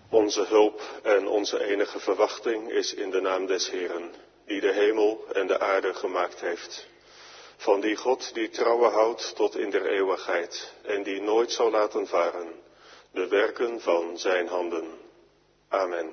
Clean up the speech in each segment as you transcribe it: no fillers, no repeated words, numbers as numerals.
Onze hulp en onze enige verwachting is in de naam des Heeren, die de hemel en de aarde gemaakt heeft. Van die God die trouwen houdt tot in der eeuwigheid en die nooit zal laten varen, de werken van zijn handen. Amen.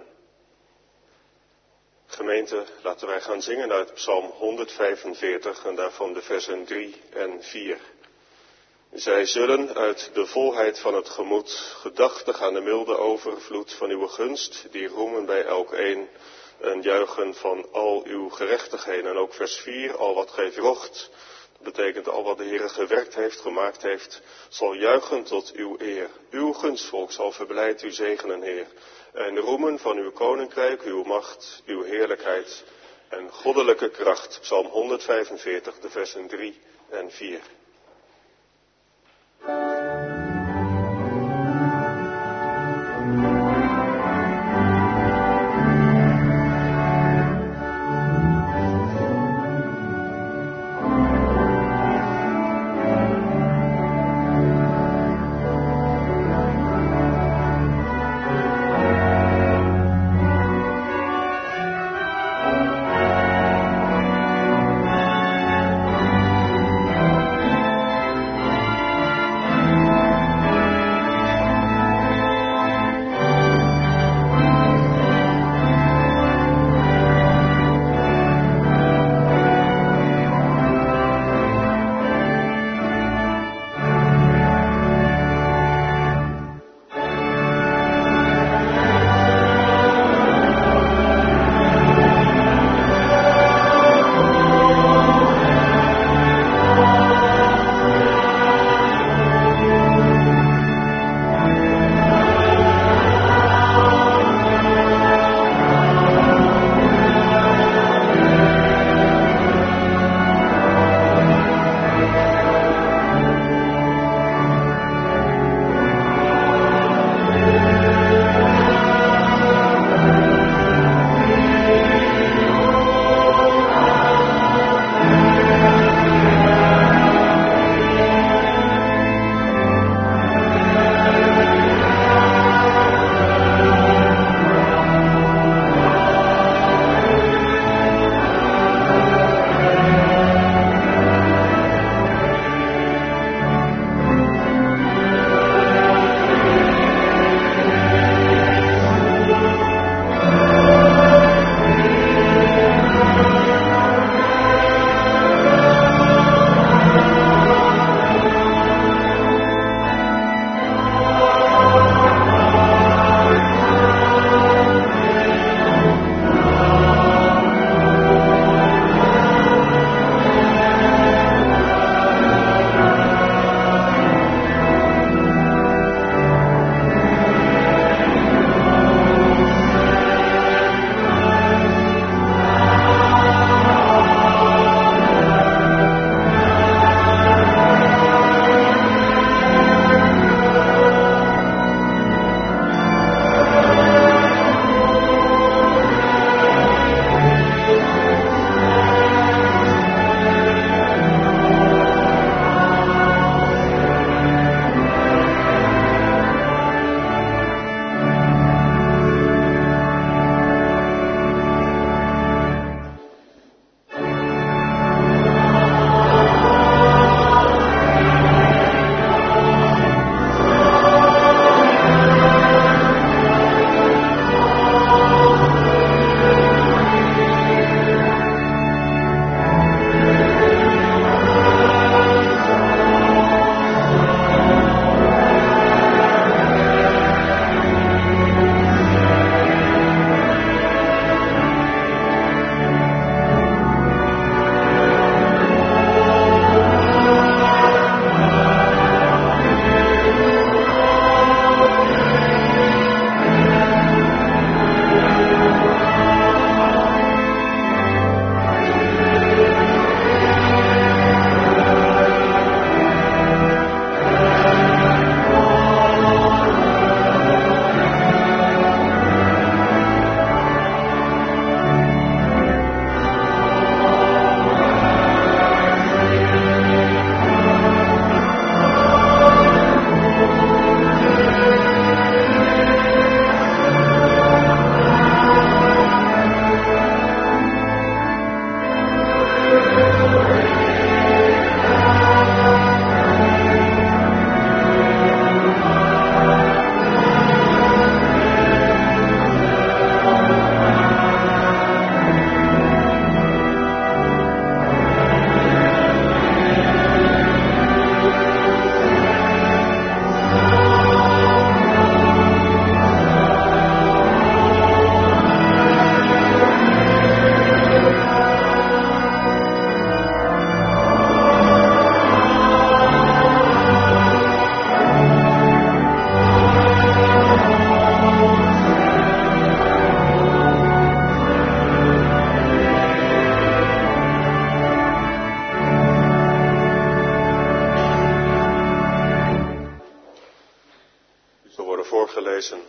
Gemeente, laten wij gaan zingen uit Psalm 145 en daarvan de versen 3 en 4. Zij zullen uit de volheid van het gemoed, gedachtig aan de milde overvloed van uw gunst, die roemen bij elkeen en juichen van al uw gerechtigheden. En ook vers 4, al wat gij vrocht, dat betekent al wat de Heer gewerkt heeft, gemaakt heeft, zal juichen tot uw eer. Uw gunstvolk zal verblijd u zegenen, Heer, en roemen van uw koninkrijk, uw macht, uw heerlijkheid en goddelijke kracht. Psalm 145, de versen 3 en 4.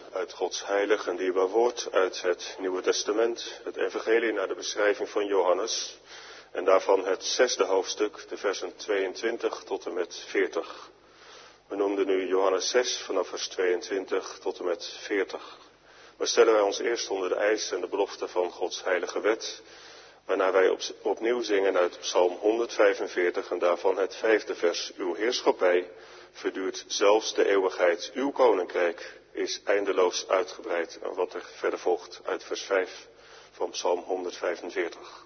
uit Gods heilig en dierbaar woord, uit het Nieuwe Testament, het evangelie naar de beschrijving van Johannes, en daarvan het 6e hoofdstuk, de versen 22 tot en met 40. We noemden nu Johannes 6 vanaf vers 22 tot en met 40. Maar stellen wij ons eerst onder de eis en de belofte van Gods heilige wet, waarna wij opnieuw zingen uit Psalm 145 en daarvan het 5e vers. Uw heerschappij verduurt zelfs de eeuwigheid. Uw koninkrijk is eindeloos uitgebreid. En wat er verder volgt uit vers 5 van Psalm 145.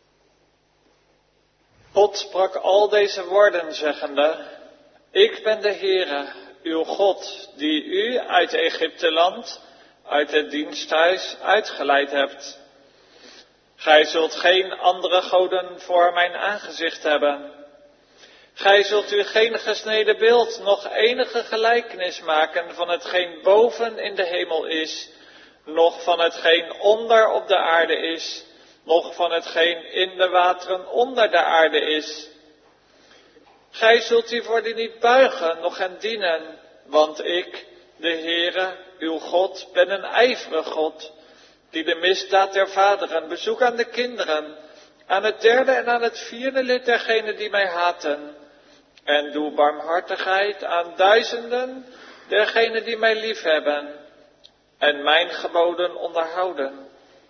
God sprak al deze woorden zeggende: Ik ben de Heere, uw God, die u uit Egypteland, uit het diensthuis uitgeleid hebt. Gij zult geen andere goden voor mijn aangezicht hebben. Gij zult u geen gesneden beeld, nog enige gelijkenis maken van hetgeen boven in de hemel is, noch van hetgeen onder op de aarde is, noch van hetgeen in de wateren onder de aarde is. Gij zult u voor die niet buigen, noch hen dienen, want ik, de Heere, uw God, ben een ijverig God, die de misdaad der vaderen bezoekt aan de kinderen, aan het 3e en aan het 4e lid dergenen die mij haten, en doe barmhartigheid aan duizenden dergenen die mij liefhebben, en mijn geboden onderhouden.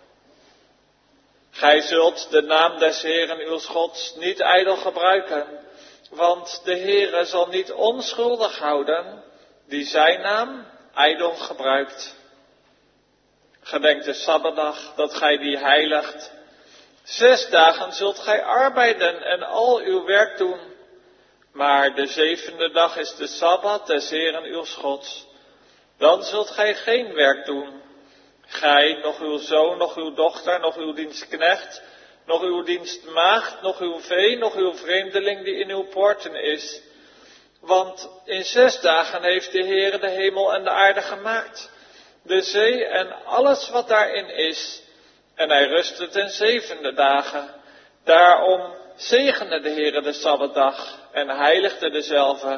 Gij zult de naam des Heeren uw Gods niet ijdel gebruiken, want de Heere zal niet onschuldig houden, die zijn naam ijdel gebruikt. Gedenk de Sabbatdag, dat gij die heiligt. 6 dagen zult gij arbeiden en al uw werk doen. Maar de 7e dag is de Sabbat des Heeren uw Gods. Dan zult gij geen werk doen. Gij, nog uw zoon, nog uw dochter, nog uw dienstknecht, nog uw dienstmaagd, nog uw vee, nog uw vreemdeling die in uw poorten is. Want in 6 dagen heeft de Heere de hemel en de aarde gemaakt, de zee en alles wat daarin is. En hij rustte ten 7e dagen. Daarom zegende de Heere de Sabbatdag en heiligde dezelve.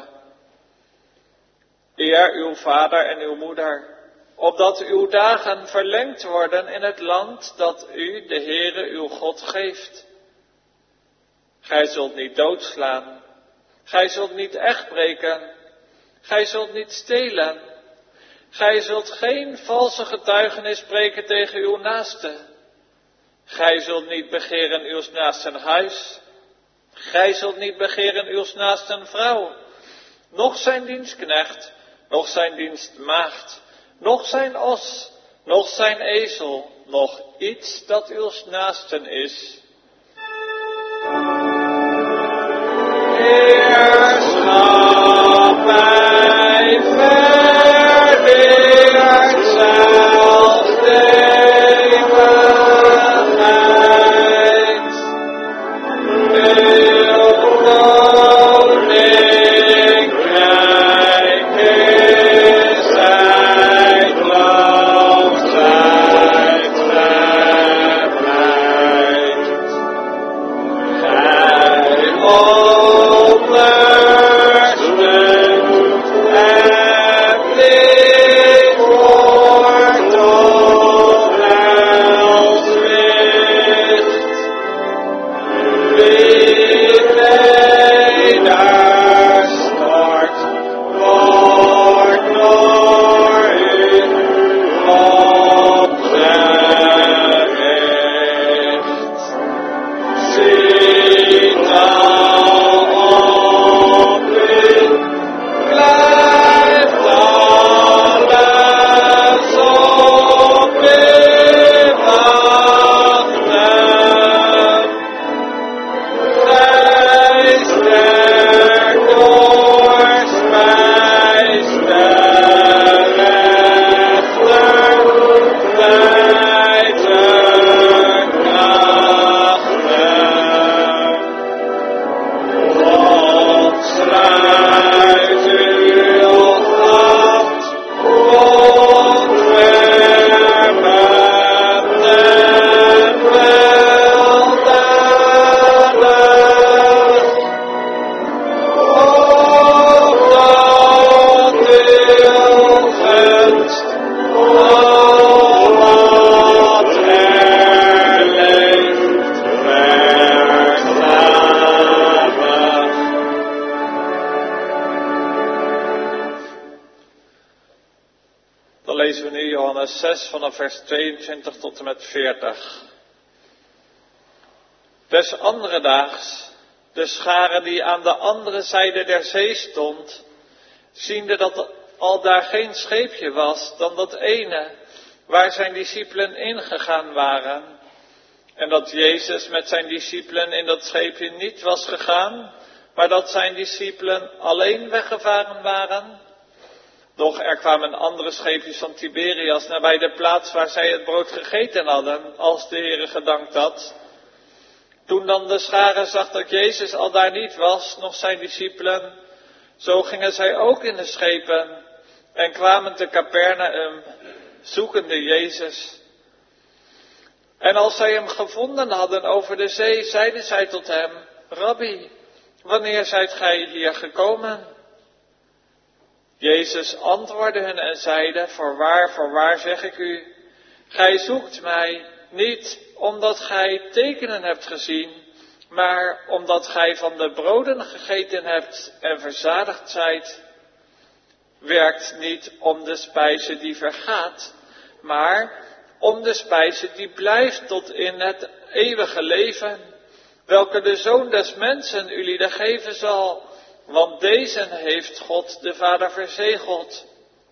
Eer uw vader en uw moeder, opdat uw dagen verlengd worden in het land dat u, de Heere, uw God, geeft. Gij zult niet doodslaan. Gij zult niet echtbreken. Gij zult niet stelen. Gij zult geen valse getuigenis spreken tegen uw naaste. Gij zult niet begeren uw naasten huis. Gij zult niet begeren uw naasten vrouw, noch zijn dienstknecht, noch zijn dienstmaagd, noch zijn os, noch zijn ezel, noch iets dat uw naasten is. Heerschappij verleert zelfs de eeuwigheid. Uw koninkrijk is eindeloos uitgebreid. Gij Dan lezen we nu Johannes 6 vanaf vers 22 tot en met 40. Des andere daags, de schare die aan de andere zijde der zee stond, ziende dat al daar geen scheepje was dan dat ene, waar zijn discipelen ingegaan waren, en dat Jezus met zijn discipelen in dat scheepje niet was gegaan, maar dat zijn discipelen alleen weggevaren waren. Doch er kwamen andere scheepjes van Tiberias nabij de plaats waar zij het brood gegeten hadden, als de Heere gedankt had. Toen dan de schare zag dat Jezus al daar niet was, nog zijn discipelen, zo gingen zij ook in de schepen en kwamen te Capernaum, zoekende Jezus. En als zij hem gevonden hadden over de zee, zeiden zij tot hem, Rabbi, wanneer zijt gij hier gekomen? Jezus antwoordde hen en zeide, voorwaar zeg ik u, gij zoekt mij niet omdat gij tekenen hebt gezien, maar omdat gij van de broden gegeten hebt en verzadigd zijt. Werkt niet om de spijze die vergaat, maar om de spijze die blijft tot in het eeuwige leven, welke de Zoon des Mensen ulieden geven zal, want deze heeft God de Vader verzegeld.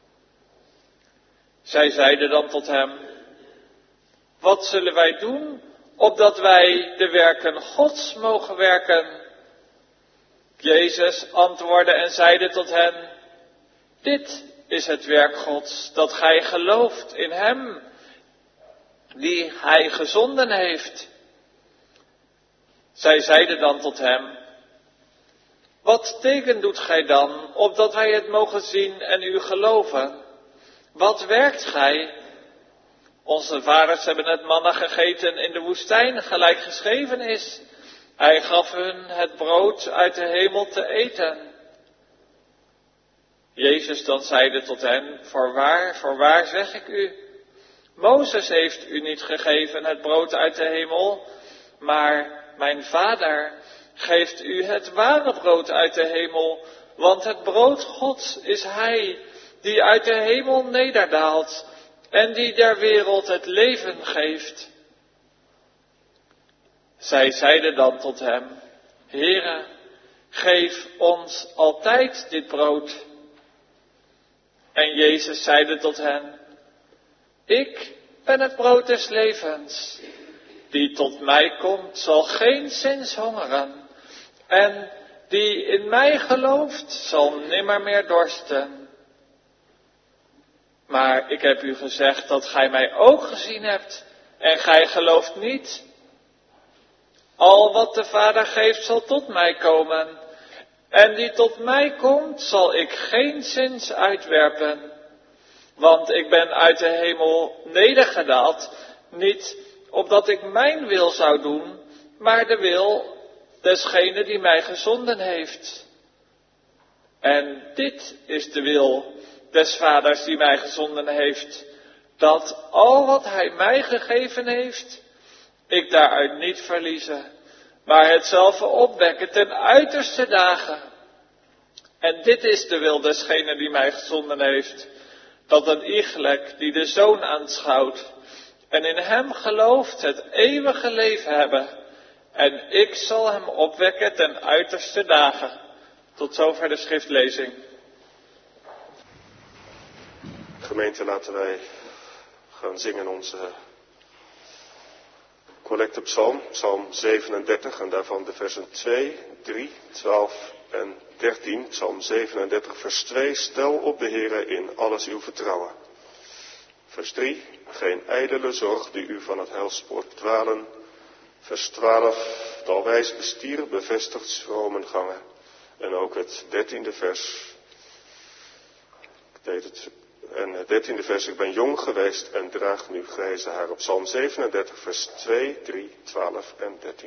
Zij zeiden dan tot hem, wat zullen wij doen, opdat wij de werken Gods mogen werken? Jezus antwoordde en zeide tot hen, dit is het werk Gods, dat gij gelooft in hem, die hij gezonden heeft. Zij zeiden dan tot hem, wat teken doet gij dan, opdat wij het mogen zien en u geloven? Wat werkt gij? Onze vaders hebben het manna gegeten in de woestijn, gelijk geschreven is. Hij gaf hun het brood uit de hemel te eten. Jezus dan zeide tot hen, voorwaar zeg ik u, Mozes heeft u niet gegeven het brood uit de hemel, maar mijn Vader geeft u het ware brood uit de hemel, want het brood Gods is Hij, die uit de hemel nederdaalt en die der wereld het leven geeft. Zij zeiden dan tot hem, Heere, geef ons altijd dit brood. En Jezus zeide tot hen, ik ben het brood des levens. Die tot mij komt, zal geenszins hongeren. En die in mij gelooft, zal nimmer meer dorsten. Maar ik heb u gezegd dat gij mij ook gezien hebt, en gij gelooft niet. Al wat de Vader geeft, zal tot mij komen. En die tot mij komt, zal ik geenszins uitwerpen. Want ik ben uit de hemel nedergedaald, niet opdat ik mijn wil zou doen, maar de wil desgene die mij gezonden heeft. En dit is de wil des Vaders die mij gezonden heeft, dat al wat hij mij gegeven heeft, ik daaruit niet verliezen, maar hetzelfde opwekken ten uiterste dagen. En dit is de wil desgene die mij gezonden heeft, dat een iegelijk die de Zoon aanschouwt en in hem gelooft het eeuwige leven hebben. En ik zal hem opwekken ten uiterste dagen. Tot zover de schriftlezing. Gemeente, laten wij gaan zingen onze collectepsalm, psalm 37 en daarvan de versen 2, 3, 12 en 13. Psalm 37 vers 2, stel op de Heere in alles uw vertrouwen. Vers 3, geen ijdele zorg die u van het heilspoor dwalen. Vers 12, het alwijs bestier bevestigt schromen gangen. En ook het 13e vers. En het 13e vers, ik ben jong geweest en draag nu grijze haar. Op Psalm 37 vers 2, 3, 12 en 13.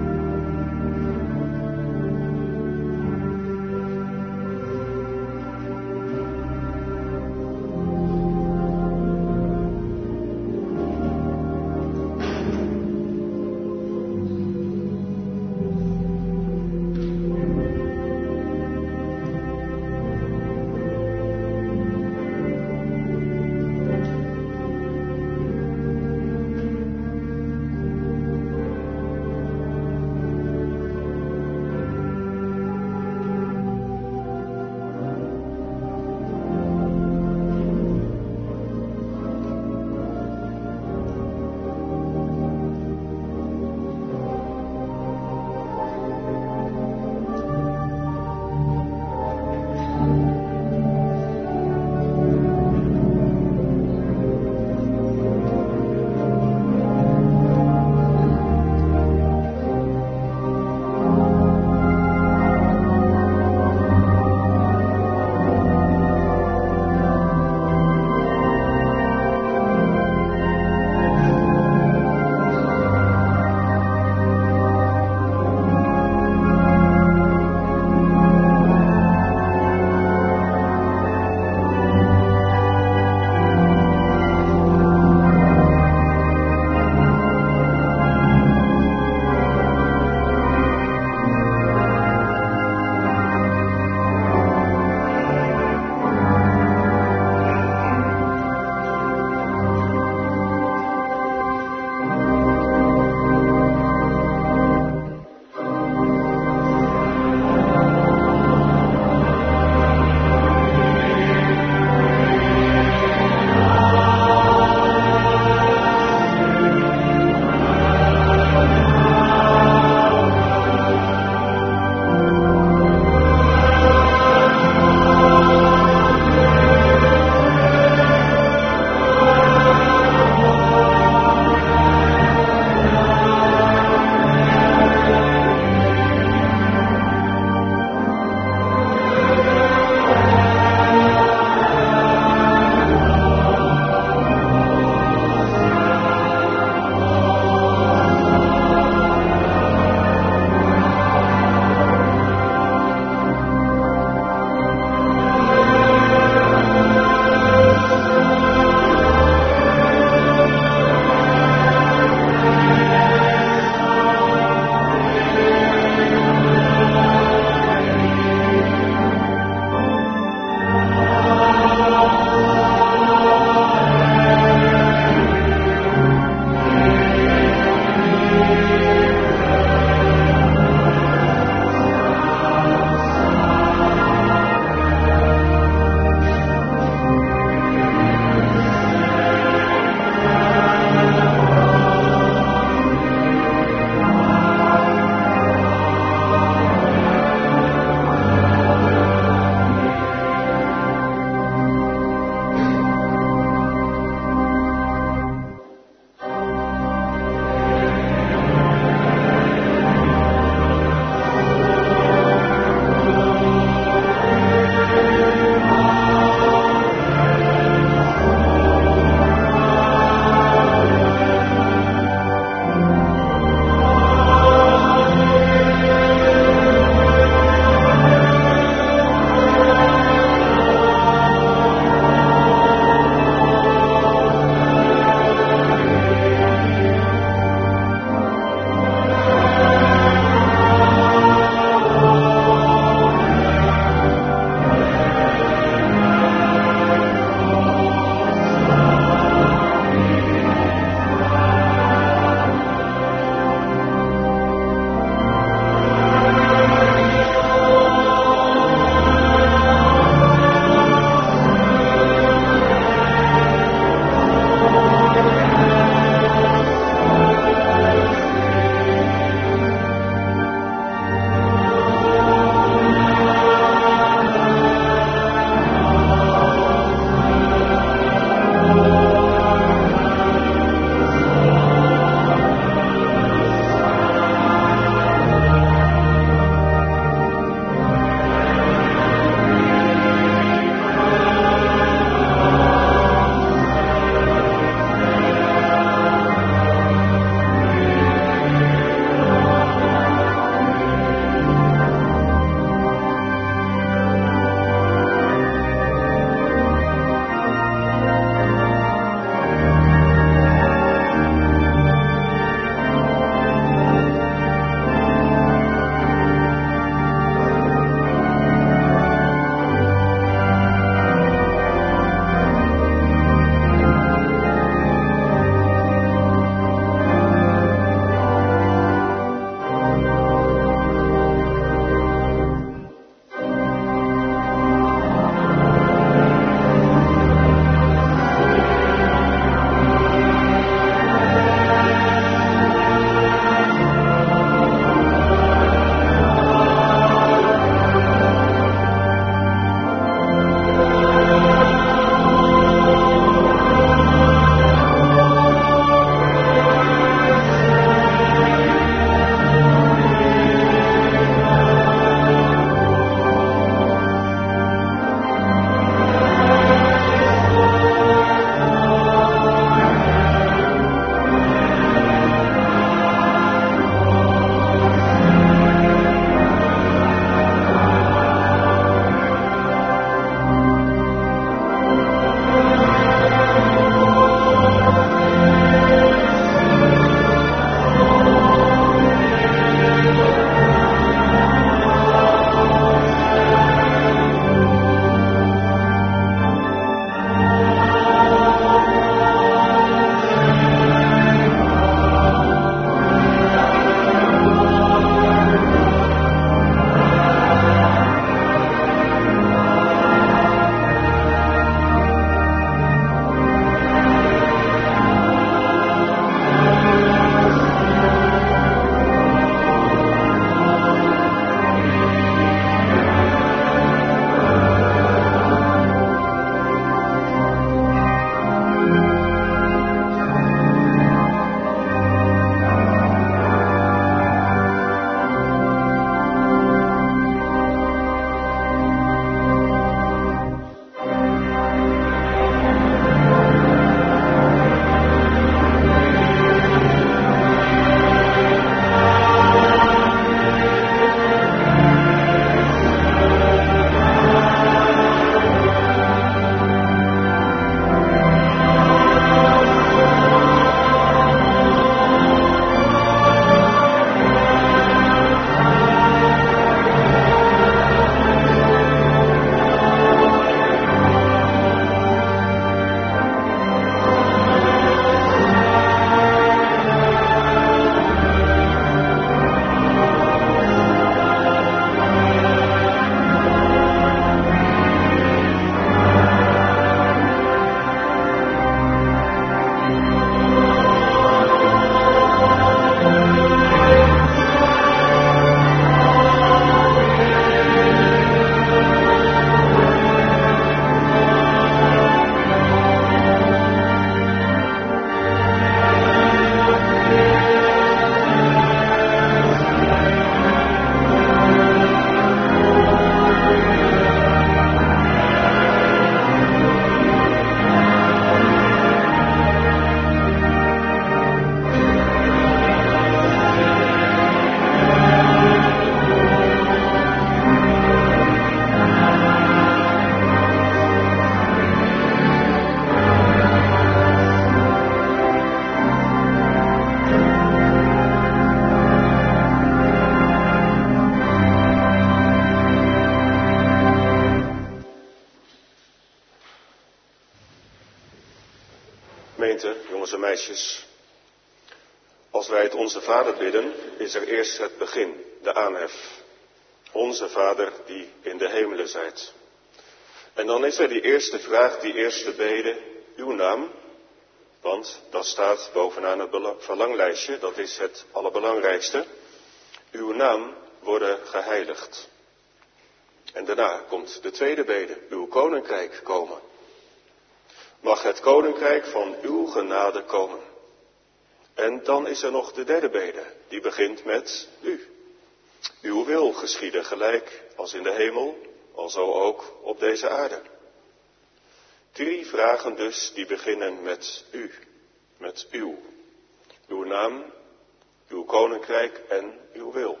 meisjes. Als wij het Onze Vader bidden, is er eerst het begin, de aanhef. Onze Vader die in de hemelen zijt. En dan is er die eerste vraag, die eerste bede, uw naam. Want dat staat bovenaan het verlanglijstje, dat is het allerbelangrijkste. Uw naam worden geheiligd. En daarna komt de tweede bede, uw koninkrijk komen. Mag het koninkrijk van uw genade komen. En dan is er nog de derde bede, die begint met u. Uw wil geschieden gelijk als in de hemel, alzo ook op deze aarde. 3 vragen dus die beginnen met u, met uw. Uw naam, uw koninkrijk en uw wil.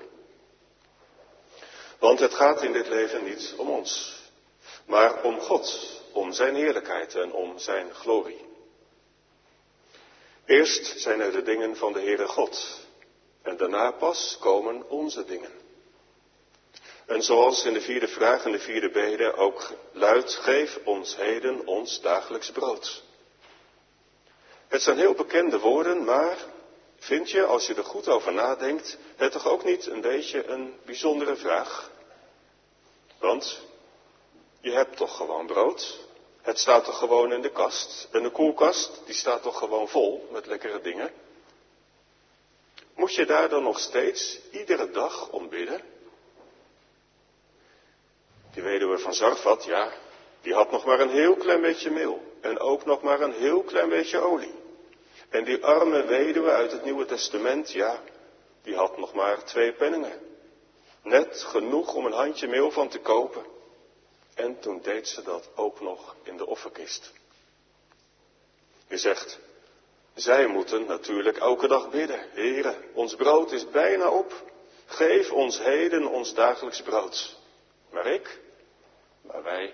Want het gaat in dit leven niet om ons, maar om God, om zijn heerlijkheid en om zijn glorie. Eerst zijn er de dingen van de Heere God en daarna pas komen onze dingen. En zoals in de vierde vraag en de vierde bede ook luidt, geef ons heden ons dagelijks brood. Het zijn heel bekende woorden, maar vind je, als je er goed over nadenkt, het toch ook niet een beetje een bijzondere vraag? Want je hebt toch gewoon brood? Het staat toch gewoon in de kast? En de koelkast, die staat toch gewoon vol met lekkere dingen? Moet je daar dan nog steeds iedere dag om bidden? Die weduwe van Zarfat, ja, die had nog maar een heel klein beetje meel. En ook nog maar een heel klein beetje olie. En die arme weduwe uit het Nieuwe Testament, ja, die had nog maar 2 penningen. Net genoeg om een handje meel van te kopen. En toen deed ze dat ook nog in de offerkist. Je zegt, zij moeten natuurlijk elke dag bidden. Heere, ons brood is bijna op. Geef ons heden ons dagelijks brood. Maar wij.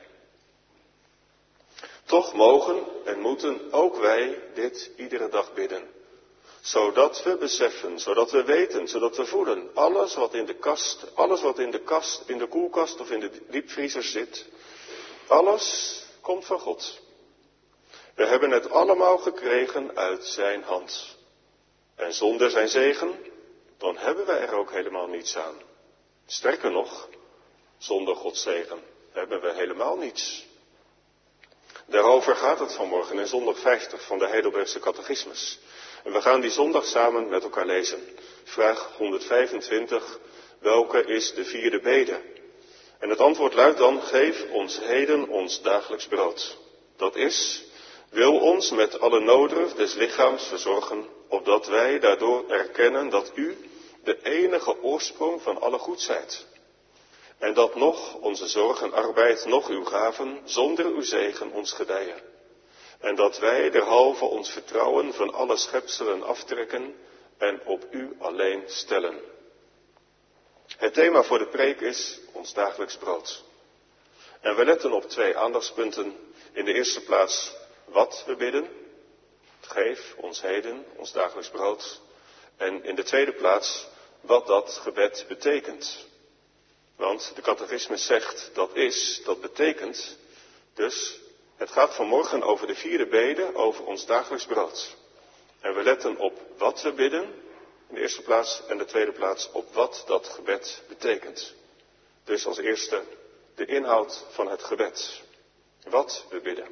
Toch mogen en moeten ook wij dit iedere dag bidden. Zodat we beseffen, zodat we weten, zodat we voelen. Alles wat in de kast, in de koelkast of in de diepvriezer zit. Alles komt van God. We hebben het allemaal gekregen uit zijn hand. En zonder zijn zegen, dan hebben we er ook helemaal niets aan. Sterker nog, zonder Gods zegen hebben we helemaal niets. Daarover gaat het vanmorgen in zondag 50 van de Heidelbergse Catechismus. En we gaan die zondag samen met elkaar lezen. Vraag 125, welke is de vierde bede? En het antwoord luidt dan, geef ons heden ons dagelijks brood. Dat is, wil ons met alle noden des lichaams verzorgen, opdat wij daardoor erkennen dat u de enige oorsprong van alle goed zijt. En dat nog onze zorg en arbeid, nog uw gaven, zonder uw zegen ons gedijen. En dat wij derhalve ons vertrouwen van alle schepselen aftrekken en op u alleen stellen. Het thema voor de preek is ons dagelijks brood. En we letten op 2 aandachtspunten. In de eerste plaats wat we bidden. Geef ons heden ons dagelijks brood. En in de tweede plaats wat dat gebed betekent. Want de catechismus zegt dat betekent. Dus het gaat vanmorgen over de vierde bede, over ons dagelijks brood. En we letten op wat we bidden, in de eerste plaats, en de tweede plaats op wat dat gebed betekent. Dus als eerste de inhoud van het gebed. Wat we bidden.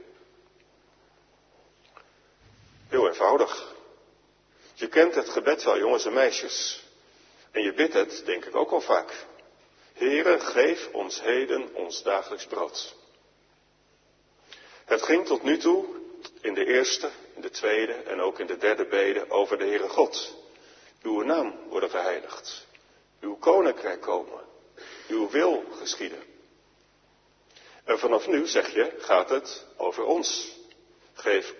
Heel eenvoudig. Je kent het gebed wel, jongens en meisjes. En je bidt het, denk ik ook al vaak. Heere, geef ons heden ons dagelijks brood. Het ging tot nu toe, in de eerste, in de tweede en ook in de derde bede, over de Heere God. Uw naam worden geheiligd. Uw koninkrijk komen. Uw wil geschieden. En vanaf nu, zeg je, gaat het over ons. Geef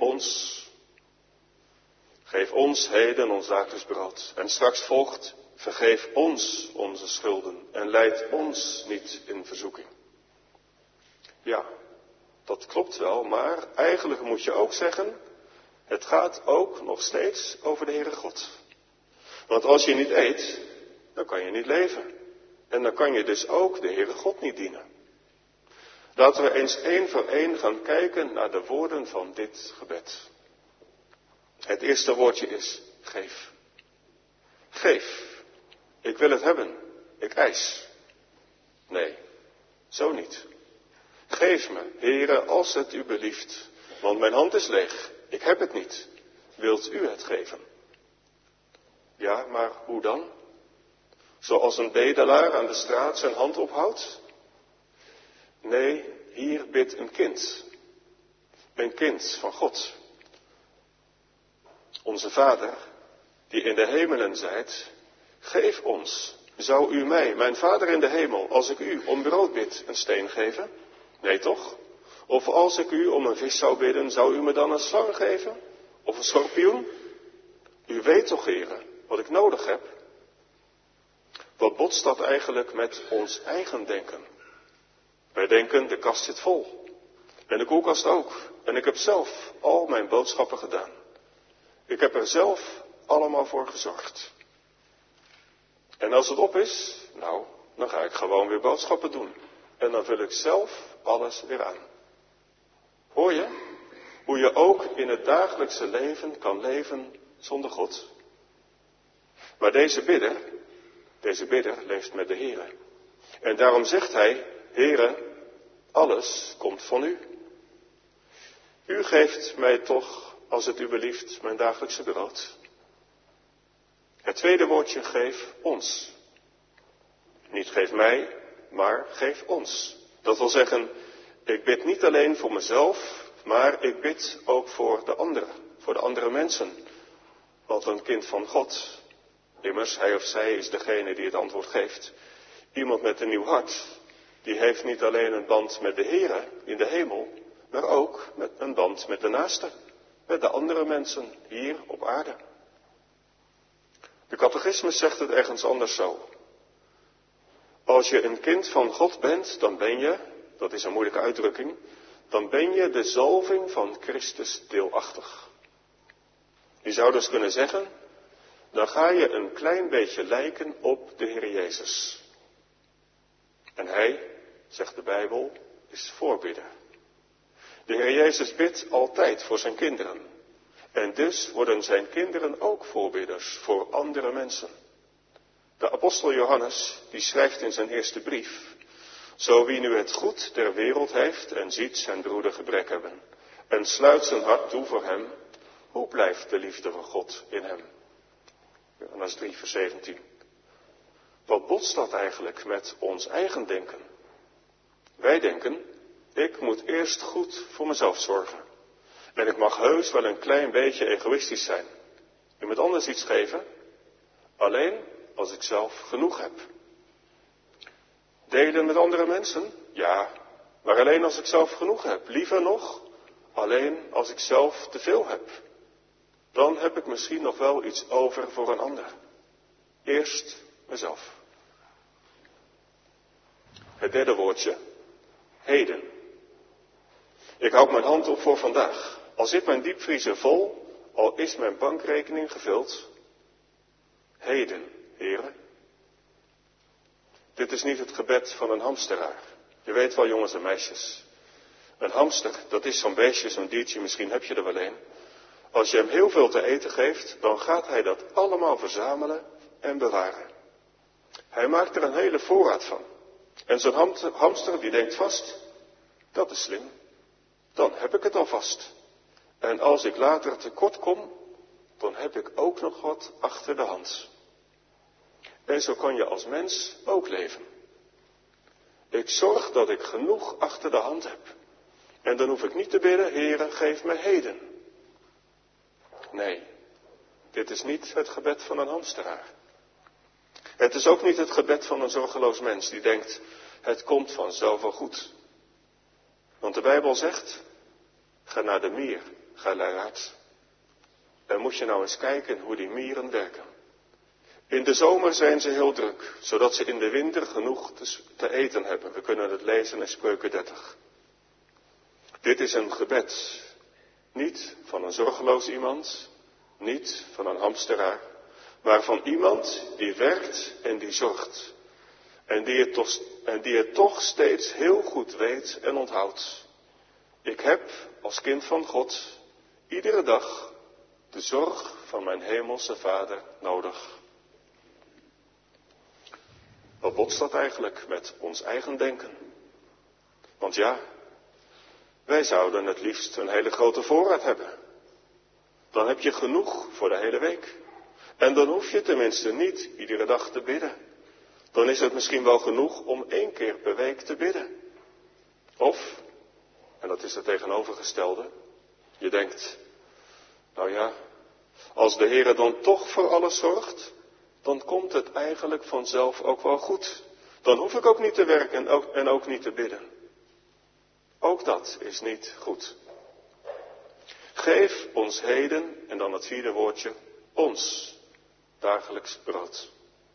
ons heden ons dagelijks brood. En straks volgt, vergeef ons onze schulden en leid ons niet in verzoeking. Ja, dat klopt wel, maar eigenlijk moet je ook zeggen, het gaat ook nog steeds over de Heere God. Want als je niet eet, dan kan je niet leven. En dan kan je dus ook de Heere God niet dienen. Laten we eens 1 voor 1 gaan kijken naar de woorden van dit gebed. Het eerste woordje is geef. Geef. Ik wil het hebben. Ik eis. Nee, zo niet. Geef me, Heere, als het u belieft, want mijn hand is leeg. Ik heb het niet. Wilt u het geven? Ja, maar hoe dan? Zoals een bedelaar aan de straat zijn hand ophoudt? Nee, hier bidt een kind. Een kind van God. Onze Vader, die in de hemelen zijt, geef ons. Zou u mij, mijn Vader in de hemel, als ik u om brood bid, een steen geven? Nee toch? Of als ik u om een vis zou bidden, zou u me dan een slang geven? Of een schorpioen? U weet toch, Heere, wat ik nodig heb? Wat botst dat eigenlijk met ons eigen denken? Wij denken, de kast zit vol. En de koelkast ook. En ik heb zelf al mijn boodschappen gedaan. Ik heb er zelf allemaal voor gezorgd. En als het op is, nou, dan ga ik gewoon weer boodschappen doen. En dan vul ik zelf alles weer aan. Hoor je? Hoe je ook in het dagelijkse leven kan leven zonder God. Maar deze bidder leeft met de Heere. En daarom zegt hij, Heere, alles komt van u. U geeft mij toch, als het u belieft, mijn dagelijkse brood. Het tweede woordje, geef ons. Niet geef mij, maar geef ons. Dat wil zeggen, ik bid niet alleen voor mezelf, maar ik bid ook voor de andere mensen. Want een kind van God, immers hij of zij is degene die het antwoord geeft. Iemand met een nieuw hart, die heeft niet alleen een band met de Heere in de hemel, maar ook met een band met de naaste, met de andere mensen hier op aarde. De catechismus zegt het ergens anders zo. Als je een kind van God bent, dan ben je, dat is een moeilijke uitdrukking, dan ben je de zalving van Christus deelachtig. Je zou dus kunnen zeggen, dan ga je een klein beetje lijken op de Heer Jezus. En hij, zegt de Bijbel, is voorbidder. De Heer Jezus bidt altijd voor zijn kinderen. En dus worden zijn kinderen ook voorbidders voor andere mensen. De apostel Johannes, die schrijft in zijn eerste brief, zo wie nu het goed der wereld heeft en ziet zijn broeder gebrek hebben, en sluit zijn hart toe voor hem, hoe blijft de liefde van God in hem? Johannes 3 vers 17. Wat botst dat eigenlijk met ons eigen denken? Wij denken, ik moet eerst goed voor mezelf zorgen. En ik mag heus wel een klein beetje egoïstisch zijn. Iemand anders iets geven, alleen als ik zelf genoeg heb. Delen met andere mensen? Ja, maar alleen als ik zelf genoeg heb. Liever nog, alleen als ik zelf te veel heb. Dan heb ik misschien nog wel iets over voor een ander. Eerst mezelf. Het derde woordje, heden. Ik houd mijn hand op voor vandaag. Al zit mijn diepvriezer vol, al is mijn bankrekening gevuld. Heden, Heere. Dit is niet het gebed van een hamsteraar. Je weet wel, jongens en meisjes. Een hamster, dat is zo'n beestje, zo'n diertje, misschien heb je er wel een. Als je hem heel veel te eten geeft, dan gaat hij dat allemaal verzamelen en bewaren. Hij maakt er een hele voorraad van. En zo'n hamster die denkt vast, dat is slim. Dan heb ik het alvast. En als ik later tekort kom, dan heb ik ook nog wat achter de hand. En zo kan je als mens ook leven. Ik zorg dat ik genoeg achter de hand heb. En dan hoef ik niet te bidden, Heere, geef me heden. Nee, dit is niet het gebed van een hamsteraar. Het is ook niet het gebed van een zorgeloos mens die denkt, het komt vanzelf wel goed. Want de Bijbel zegt, ga naar de mier, ga luiaard. En moet je nou eens kijken hoe die mieren werken. In de zomer zijn ze heel druk, zodat ze in de winter genoeg te eten hebben. We kunnen het lezen in Spreuken 30. Dit is een gebed, niet van een zorgeloos iemand, niet van een hamsteraar, maar van iemand die werkt en die zorgt. En die het toch steeds heel goed weet en onthoudt. Ik heb als kind van God iedere dag de zorg van mijn hemelse Vader nodig. Wat botst dat eigenlijk met ons eigen denken? Want ja, wij zouden het liefst een hele grote voorraad hebben. Dan heb je genoeg voor de hele week. En dan hoef je tenminste niet iedere dag te bidden. Dan is het misschien wel genoeg om 1 keer per week te bidden. Of, en dat is het tegenovergestelde, je denkt, nou ja, als de Heere dan toch voor alles zorgt, dan komt het eigenlijk vanzelf ook wel goed. Dan hoef ik ook niet te werken en ook niet te bidden. Ook dat is niet goed. Geef ons heden, en dan het 4e woordje, ons dagelijks brood.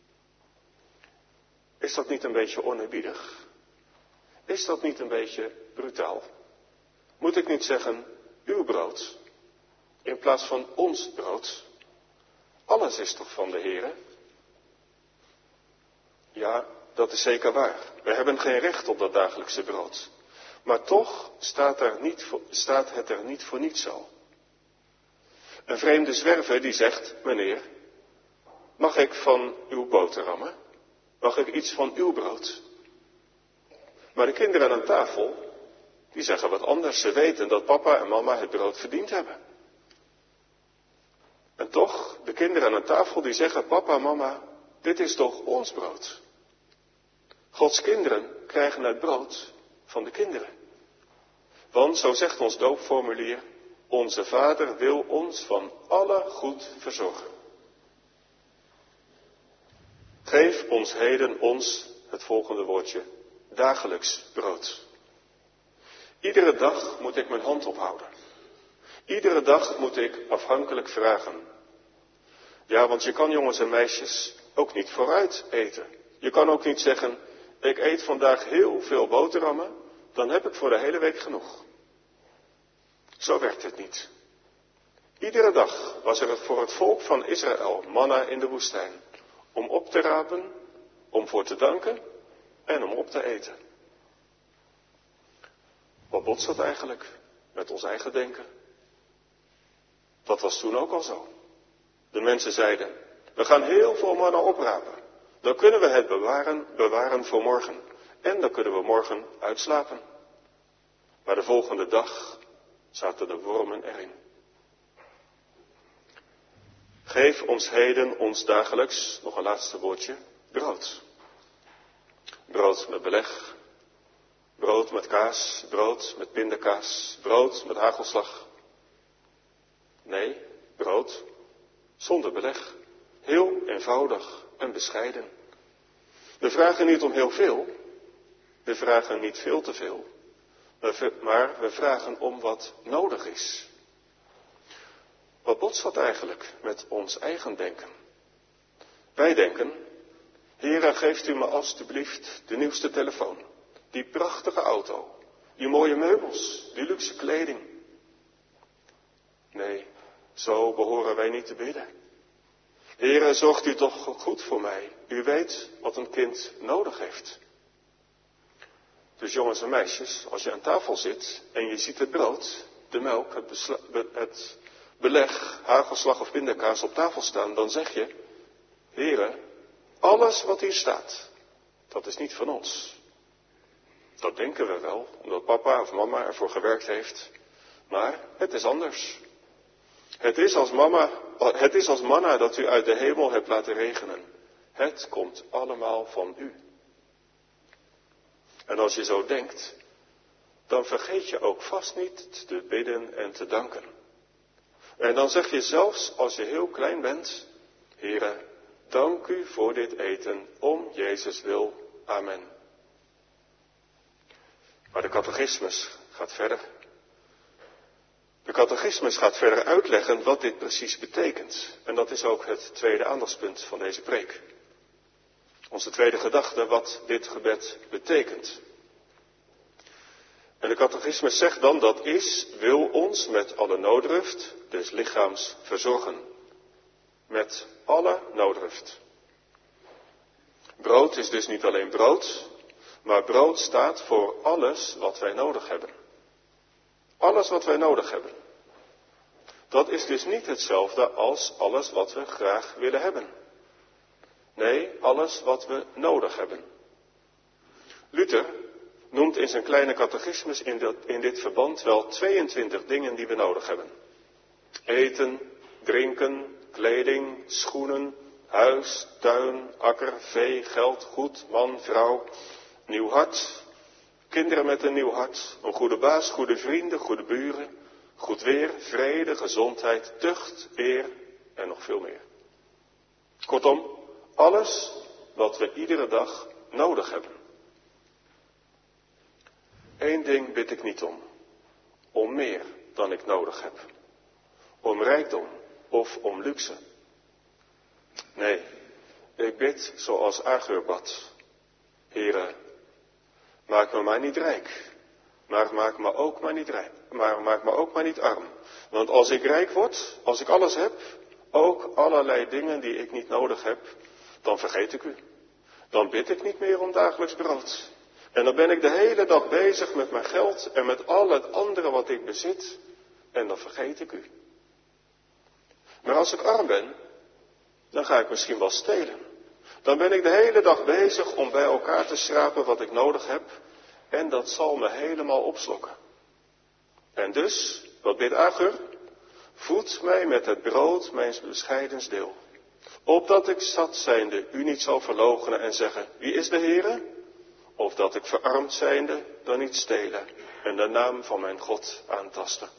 Is dat niet een beetje oneerbiedig? Is dat niet een beetje brutaal? Moet ik niet zeggen, uw brood, in plaats van ons brood? Alles is toch van de Heere? Ja, dat is zeker waar. We hebben geen recht op dat dagelijkse brood. Maar toch staat het er niet voor niets zo. Een vreemde zwerver die zegt, meneer, mag ik van uw boterhammen? Mag ik iets van uw brood? Maar de kinderen aan tafel, die zeggen wat anders. Ze weten dat papa en mama het brood verdiend hebben. En toch, de kinderen aan tafel die zeggen, papa en mama, dit is toch ons brood? Gods kinderen krijgen het brood van de kinderen. Want, zo zegt ons doopformulier, onze Vader wil ons van alle goed verzorgen. Geef ons heden het volgende woordje, dagelijks brood. Iedere dag moet ik mijn hand ophouden. Iedere dag moet ik afhankelijk vragen. Ja, want je kan, jongens en meisjes, ook niet vooruit eten. Je kan ook niet zeggen, ik eet vandaag heel veel boterhammen, dan heb ik voor de hele week genoeg. Zo werkt het niet. Iedere dag was er voor het volk van Israël manna in de woestijn. Om op te rapen, om voor te danken en om op te eten. Wat botst dat eigenlijk met ons eigen denken? Dat was toen ook al zo. De mensen zeiden, we gaan heel veel manna oprapen. Dan kunnen we het bewaren voor morgen. En dan kunnen we morgen uitslapen. Maar de volgende dag zaten de wormen erin. Geef ons heden ons dagelijks, nog een laatste woordje, brood. Brood met beleg, brood met kaas, brood met pindakaas, brood met hagelslag. Nee, brood zonder beleg. Heel eenvoudig en bescheiden. We vragen niet om heel veel. We vragen niet veel te veel. Maar we vragen om wat nodig is. Wat botst dat eigenlijk met ons eigen denken? Wij denken, Heere, geeft u me alstublieft de nieuwste telefoon. Die prachtige auto. Die mooie meubels. Die luxe kleding. Nee, zo behoren wij niet te bidden. Heere, zorgt u toch goed voor mij. U weet wat een kind nodig heeft. Dus jongens en meisjes, als je aan tafel zit en je ziet het brood, de melk, het beleg, hagelslag of pindakaas op tafel staan, dan zeg je, Heere, alles wat hier staat, dat is niet van ons. Dat denken we wel, omdat papa of mama ervoor gewerkt heeft. Maar het is anders. Het is als manna dat u uit de hemel hebt laten regenen. Het komt allemaal van u. En als je zo denkt, dan vergeet je ook vast niet te bidden en te danken. En dan zeg je zelfs als je heel klein bent, Heere, dank u voor dit eten, om Jezus wil. Amen. Maar de catechismus gaat verder. De catechismus gaat verder uitleggen wat dit precies betekent. En dat is ook het tweede aandachtspunt van deze preek. Onze tweede gedachte, wat dit gebed betekent. En de catechismus zegt dan, dat wil ons met alle nooddruft des lichaams verzorgen. Met alle nooddruft. Brood is dus niet alleen brood, maar brood staat voor alles wat wij nodig hebben. Alles wat wij nodig hebben. Dat is dus niet hetzelfde als alles wat we graag willen hebben. Nee, alles wat we nodig hebben. Luther noemt in zijn kleine catechismus in dit verband wel 22 dingen die we nodig hebben. Eten, drinken, kleding, schoenen, huis, tuin, akker, vee, geld, goed, man, vrouw, nieuw hart, kinderen met een nieuw hart, een goede baas, goede vrienden, goede buren, goed weer, vrede, gezondheid, tucht, eer en nog veel meer. Kortom, alles wat we iedere dag nodig hebben. Eén ding bid ik niet om meer dan ik nodig heb. Om rijkdom of om luxe. Nee, ik bid zoals Agur bad. Heere, maak me maar niet rijk, maar maak me ook maar niet arm. Want als ik rijk word, als ik alles heb, ook allerlei dingen die ik niet nodig heb, dan vergeet ik u. Dan bid ik niet meer om dagelijks brood. En dan ben ik de hele dag bezig met mijn geld en met al het andere wat ik bezit. En dan vergeet ik u. Maar als ik arm ben, dan ga ik misschien wel stelen. Dan ben ik de hele dag bezig om bij elkaar te schrapen wat ik nodig heb. En dat zal me helemaal opslokken. En dus, wat bidt Agur? Voed mij met het brood mijns bescheidens deel. Opdat ik zat zijnde u niet zal verloochenen en zeggen, wie is de Heere? Of dat ik verarmd zijnde dan niet stelen en de naam van mijn God aantasten.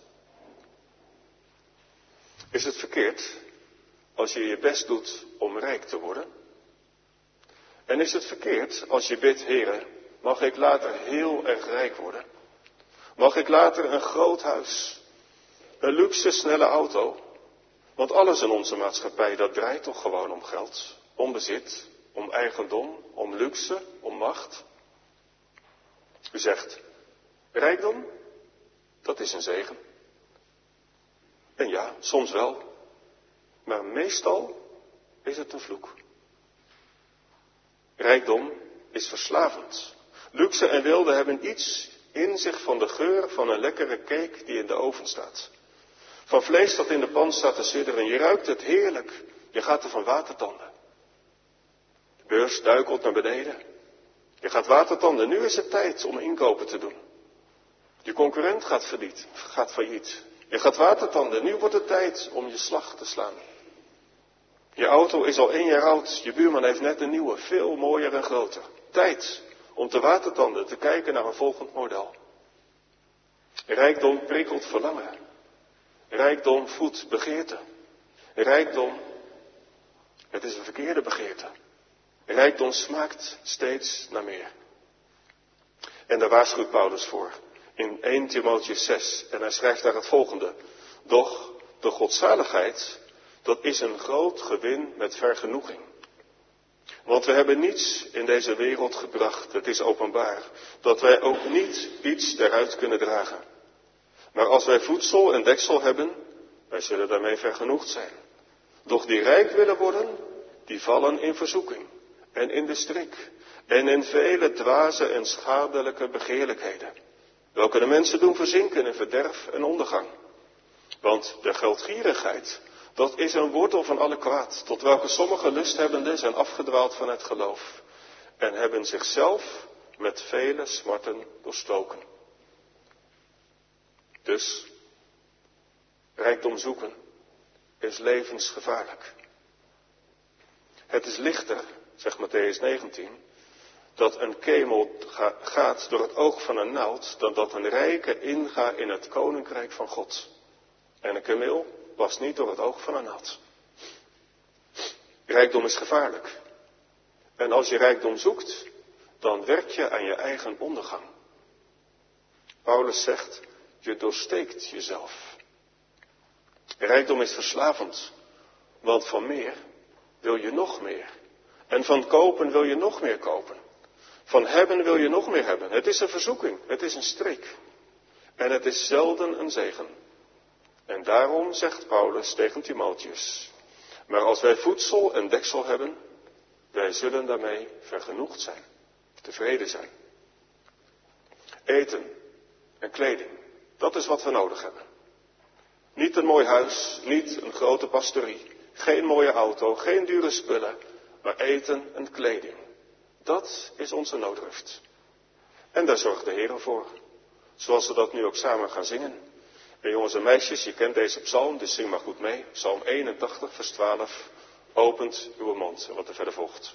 Is het verkeerd als je je best doet om rijk te worden? En is het verkeerd als je bidt, Heere, mag ik later heel erg rijk worden? Mag ik later een groot huis, een luxe snelle auto? Want alles in onze maatschappij, dat draait toch gewoon om geld, om bezit, om eigendom, om luxe, om macht. U zegt, rijkdom, dat is een zegen. En ja, soms wel. Maar meestal is het een vloek. Rijkdom is verslavend. Luxe en wilde hebben iets in zich van de geur van een lekkere cake die in de oven staat. Van vlees dat in de pan staat te sidderen. Je ruikt het heerlijk. Je gaat er van watertanden. De beurs duikelt naar beneden. Je gaat watertanden. Nu is het tijd om inkopen te doen. Je concurrent gaat failliet. Je gaat watertanden. Nu wordt het tijd om je slag te slaan. Je auto is al 1 jaar oud. Je buurman heeft net een nieuwe, veel mooier en groter. Tijd om te watertanden te kijken naar een volgend model. Rijkdom prikkelt verlangen. Rijkdom voedt begeerte. Rijkdom, het is een verkeerde begeerte. Rijkdom smaakt steeds naar meer. En daar waarschuwt Paulus voor. In 1 Timotheüs 6. En hij schrijft daar het volgende. Doch de godzaligheid, dat is een groot gewin met vergenoeging. Want we hebben niets in deze wereld gebracht, het is openbaar, dat wij ook niet iets eruit kunnen dragen. Maar als wij voedsel en deksel hebben, wij zullen daarmee vergenoegd zijn. Doch die rijk willen worden, die vallen in verzoeking en in de strik en in vele dwaze en schadelijke begeerlijkheden, welke de mensen doen verzinken in verderf en ondergang. Want de geldgierigheid, dat is een wortel van alle kwaad, tot welke sommige lusthebbenden zijn afgedwaald van het geloof en hebben zichzelf met vele smarten doorstoken. Dus, rijkdom zoeken is levensgevaarlijk. Het is lichter, zegt Mattheüs 19, dat een kemel gaat door het oog van een naald, dan dat een rijke ingaat in het koninkrijk van God. En een kameel past niet door het oog van een naald. Rijkdom is gevaarlijk. En als je rijkdom zoekt, dan werk je aan je eigen ondergang. Paulus zegt, je doorsteekt jezelf. Rijkdom is verslavend, want van meer wil je nog meer. En van kopen wil je nog meer kopen. Van hebben wil je nog meer hebben. Het is een verzoeking, het is een strik. En het is zelden een zegen. En daarom zegt Paulus tegen Timotheüs, maar als wij voedsel en deksel hebben, wij zullen daarmee vergenoegd zijn, tevreden zijn. Eten en kleding, dat is wat we nodig hebben. Niet een mooi huis, niet een grote pastorie, geen mooie auto, geen dure spullen, maar eten en kleding. Dat is onze nooddruft. En daar zorgt de Heer voor. Zoals we dat nu ook samen gaan zingen. En jongens en meisjes, je kent deze psalm, dus zing maar goed mee. Psalm 81, vers 12. Opent uw mond. En wat er verder volgt.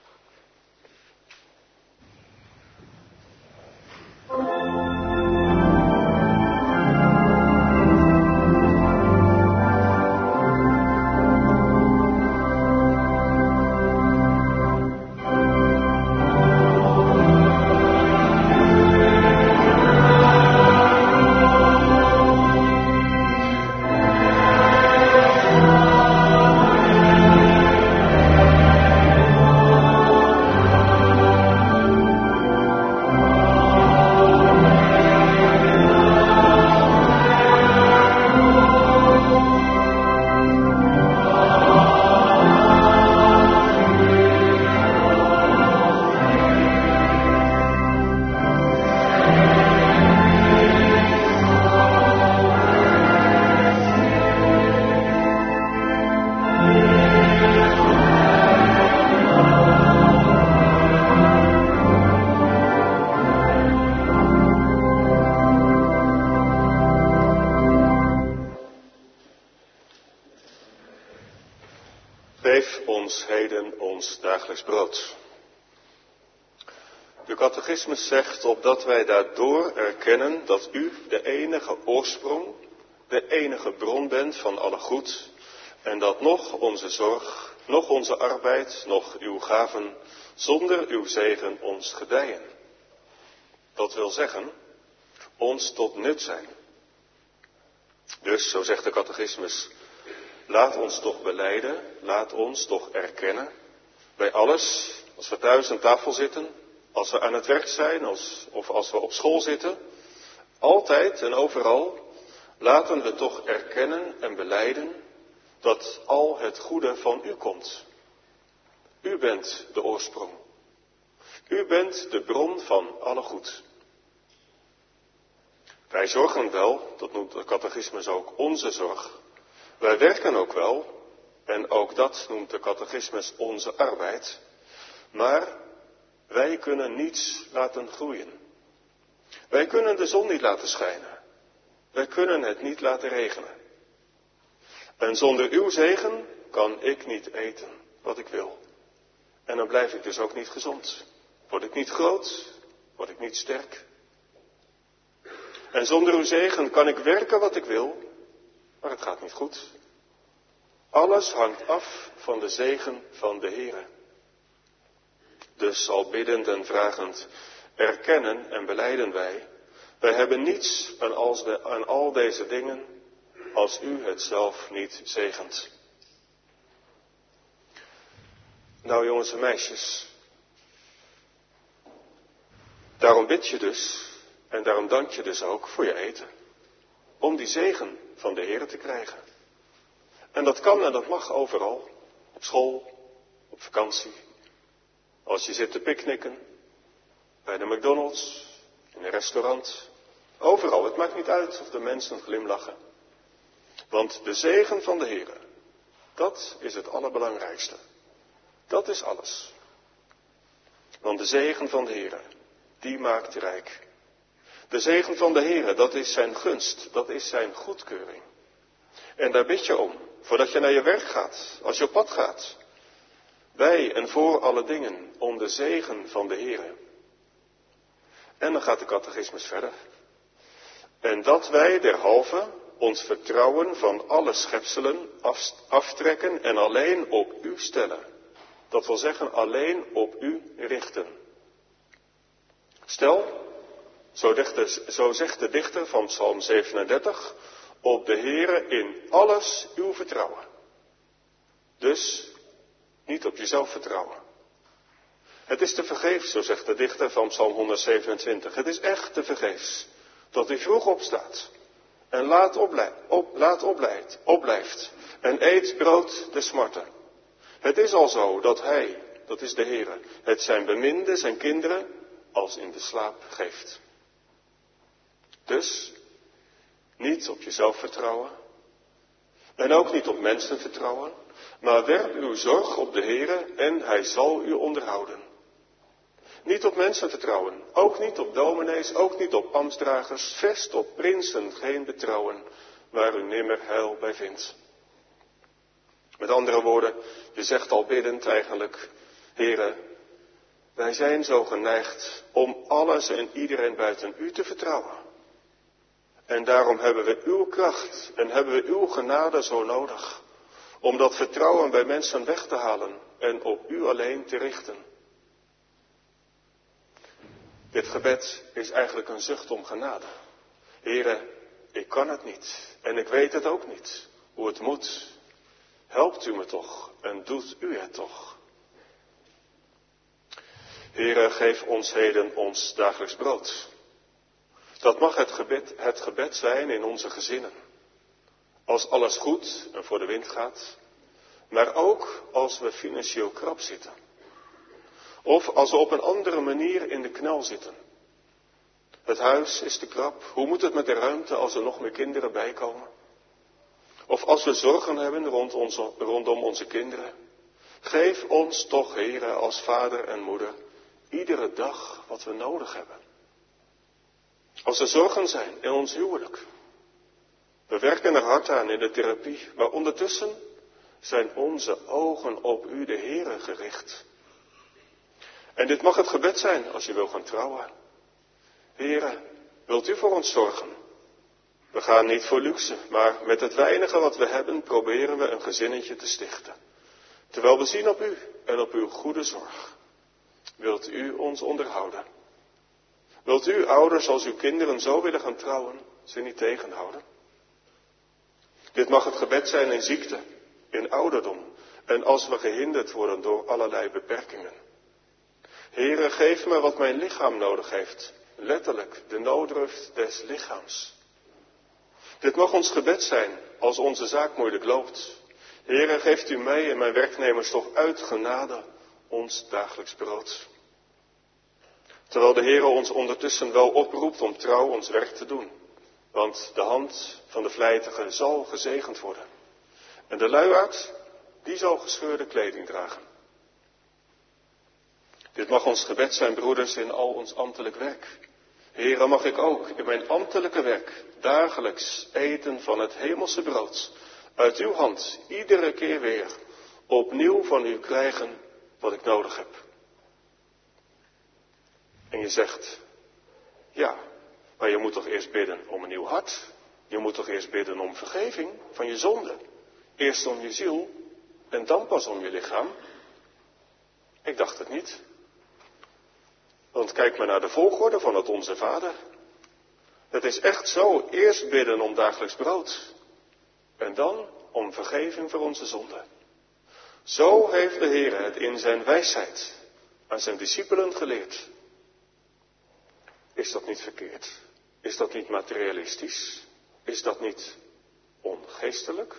Geef ons heden ons dagelijks brood. De catechismus zegt, opdat wij daardoor erkennen dat u de enige oorsprong, de enige bron bent van alle goed, en dat nog onze zorg, nog onze arbeid, nog uw gaven, zonder uw zegen ons gedijen. Dat wil zeggen, ons tot nut zijn. Dus, zo zegt de catechismus, laat ons toch belijden, laat ons toch erkennen, bij alles, als we thuis aan tafel zitten, als we aan het werk zijn, of als we op school zitten, altijd en overal, laten we toch erkennen en belijden dat al het goede van u komt. U bent de oorsprong. U bent de bron van alle goed. Wij zorgen wel, dat noemt de catechismus ook onze zorg. Wij werken ook wel, en ook dat noemt de catechismus onze arbeid. Maar wij kunnen niets laten groeien. Wij kunnen de zon niet laten schijnen. Wij kunnen het niet laten regenen. En zonder uw zegen kan ik niet eten wat ik wil. En dan blijf ik dus ook niet gezond. Word ik niet groot, word ik niet sterk. En zonder uw zegen kan ik werken wat ik wil, maar het gaat niet goed. Alles hangt af van de zegen van de Heere. Dus al biddend en vragend erkennen en belijden wij hebben niets aan al deze dingen als u het zelf niet zegent. Nou jongens en meisjes, daarom bid je dus en daarom dank je dus ook voor je eten. Om die zegen van de Heere te krijgen. En dat kan en dat mag overal. Op school, op vakantie. Als je zit te picknicken. Bij de McDonald's, in een restaurant. Overal, het maakt niet uit of de mensen glimlachen. Want de zegen van de Heere, dat is het allerbelangrijkste. Dat is alles. Want de zegen van de Heere, die maakt rijk. De zegen van de Heere, dat is zijn gunst, dat is zijn goedkeuring. En daar bid je om, voordat je naar je werk gaat, als je op pad gaat. Bij en voor alle dingen, om de zegen van de Heere. En dan gaat de catechismus verder. En dat wij derhalve ons vertrouwen van alle schepselen aftrekken en alleen op u stellen. Dat wil zeggen alleen op u richten. Stel, zo zegt de dichter van Psalm 37, op de Heere in alles uw vertrouwen. Dus niet op jezelf vertrouwen. Het is tevergeefs, zo zegt de dichter van Psalm 127. Het is echt tevergeefs dat u vroeg opstaat en laat opblijft en eet brood des smarten. Het is al zo dat hij, dat is de Heere, het zijn beminde, zijn kinderen, als in de slaap geeft. Dus niet op jezelf vertrouwen, En ook niet op mensen vertrouwen, maar werp uw zorg op de Heere en hij zal u onderhouden. Niet op mensen vertrouwen, ook niet op dominees, ook niet op ambtsdragers, vest op prinsen geen betrouwen, waar u nimmer heil bij vindt. Met andere woorden, je zegt al biddend eigenlijk, Heere, wij zijn zo geneigd om alles en iedereen buiten u te vertrouwen. En daarom hebben we uw kracht en hebben we uw genade zo nodig, om dat vertrouwen bij mensen weg te halen en op u alleen te richten. Dit gebed is eigenlijk een zucht om genade. Heere, ik kan het niet en ik weet het ook niet, hoe het moet. Helpt u me toch en doet u het toch. Heere, geef ons heden ons dagelijks brood. Dat mag het gebed zijn in onze gezinnen. Als alles goed en voor de wind gaat, maar ook als we financieel krap zitten. Of als we op een andere manier in de knel zitten. Het huis is te krap, hoe moet het met de ruimte als er nog meer kinderen bijkomen? Of als we zorgen hebben rondom onze kinderen. Geef ons toch, Heere, als vader en moeder, iedere dag wat we nodig hebben. Als er zorgen zijn in ons huwelijk. We werken er hard aan in de therapie, maar ondertussen zijn onze ogen op u, de Heere, gericht. En dit mag het gebed zijn als je wil gaan trouwen. Heere, wilt u voor ons zorgen? We gaan niet voor luxe, maar met het weinige wat we hebben proberen we een gezinnetje te stichten. Terwijl we zien op u en op uw goede zorg. Wilt u ons onderhouden? Wilt u ouders als uw kinderen zo willen gaan trouwen, ze niet tegenhouden? Dit mag het gebed zijn in ziekte, in ouderdom en als we gehinderd worden door allerlei beperkingen. Heere, geef me wat mijn lichaam nodig heeft, letterlijk de nooddruft des lichaams. Dit mag ons gebed zijn als onze zaak moeilijk loopt. Heere, geeft u mij en mijn werknemers toch uit genade ons dagelijks brood. Terwijl de Heere ons ondertussen wel oproept om trouw ons werk te doen. Want de hand van de vlijtige zal gezegend worden. En de luiaard, die zal gescheurde kleding dragen. Dit mag ons gebed zijn, broeders, in al ons ambtelijk werk. Heere, mag ik ook in mijn ambtelijke werk dagelijks eten van het hemelse brood. Uit uw hand iedere keer weer opnieuw van u krijgen wat ik nodig heb. En je zegt, ja, maar je moet toch eerst bidden om een nieuw hart. Je moet toch eerst bidden om vergeving van je zonde. Eerst om je ziel en dan pas om je lichaam. Ik dacht het niet. Want kijk maar naar de volgorde van het Onze Vader. Het is echt zo, eerst bidden om dagelijks brood. En dan om vergeving voor onze zonde. Zo heeft de Heer het in zijn wijsheid aan zijn discipelen geleerd. Is dat niet verkeerd? Is dat niet materialistisch? Is dat niet ongeestelijk?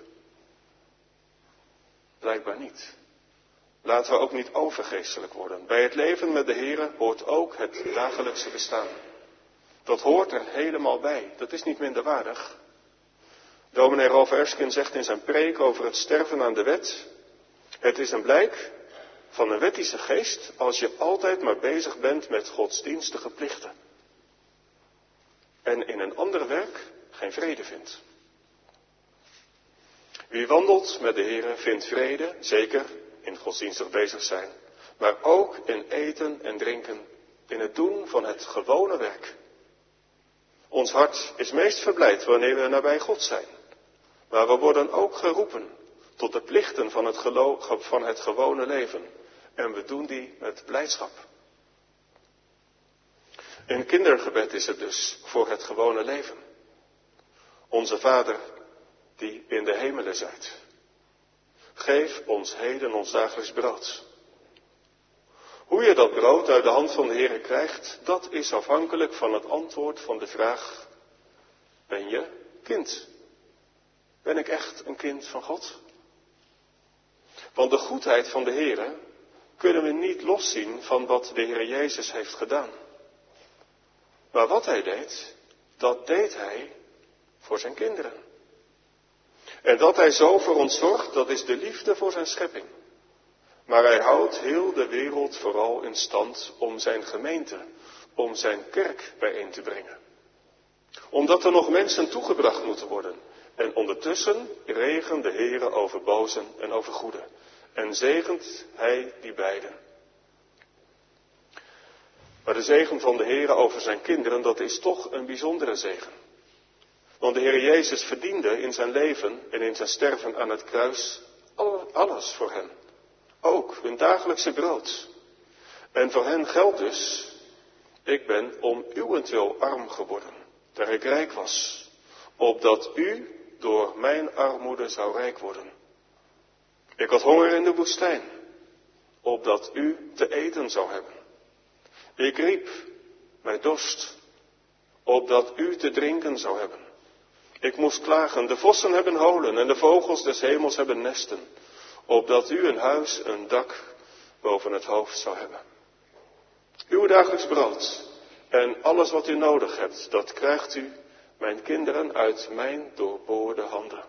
Blijkbaar niet. Laten we ook niet overgeestelijk worden. Bij het leven met de Heer hoort ook het dagelijkse bestaan. Dat hoort er helemaal bij. Dat is niet minderwaardig. Dominee Rolf Erskine zegt in zijn preek over het sterven aan de wet. Het is een blijk van een wettische geest als je altijd maar bezig bent met godsdienstige plichten. En in een ander werk geen vrede vindt. Wie wandelt met de Heer vindt vrede, zeker in godsdienstig bezig zijn, maar ook in eten en drinken, in het doen van het gewone werk. Ons hart is meest verblijd wanneer we nabij God zijn, maar we worden ook geroepen tot de plichten van het gewone leven en we doen die met blijdschap. Een kindergebed is het dus voor het gewone leven. Onze Vader die in de hemelen zijt. Geef ons heden ons dagelijks brood. Hoe je dat brood uit de hand van de Heer krijgt, dat is afhankelijk van het antwoord van de vraag: ben je kind? Ben ik echt een kind van God? Want de goedheid van de Heer kunnen we niet loszien van wat de Heer Jezus heeft gedaan. Maar wat hij deed, dat deed hij voor zijn kinderen. En dat hij zo voor ons zorgt, dat is de liefde voor zijn schepping. Maar hij houdt heel de wereld vooral in stand om zijn gemeente, om zijn kerk bijeen te brengen. Omdat er nog mensen toegebracht moeten worden. En ondertussen regent de Heere over bozen en over goeden. En zegent hij die beiden. Maar de zegen van de Heere over zijn kinderen, dat is toch een bijzondere zegen. Want de Heer Jezus verdiende in zijn leven en in zijn sterven aan het kruis alles voor hen. Ook hun dagelijkse brood. En voor hen geldt dus, ik ben om uwentwil arm geworden, daar ik rijk was, opdat u door mijn armoede zou rijk worden. Ik had honger in de woestijn, opdat u te eten zou hebben. Ik riep, mij dorst, opdat u te drinken zou hebben. Ik moest klagen, de vossen hebben holen en de vogels des hemels hebben nesten, opdat u een huis, een dak boven het hoofd zou hebben. Uw dagelijks brood en alles wat u nodig hebt, dat krijgt u, mijn kinderen, uit mijn doorboorde handen.